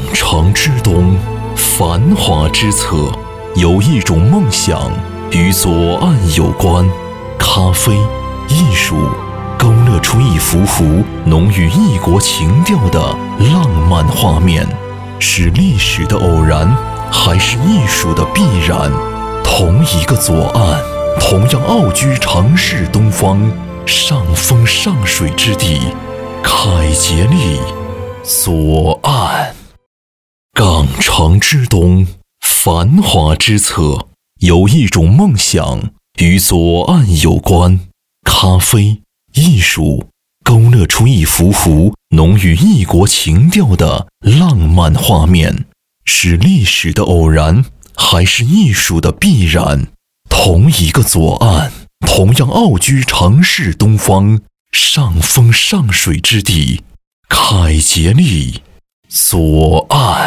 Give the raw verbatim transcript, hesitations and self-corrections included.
城之东，繁华之侧，有一种梦想与左岸有关。咖啡、艺术，勾勒出一幅幅浓郁异国情调的浪漫画面，是历史的偶然，还是艺术的必然？同一个左岸，同样傲居城市东方，上风上水之地，凯捷利左岸。港城之东，繁华之侧，有一种梦想与左岸有关。咖啡、艺术，勾勒出一幅幅浓郁异国情调的浪漫画面，是历史的偶然，还是艺术的必然？同一个左岸，同样傲居城市东方，上风上水之地，凯捷利左岸。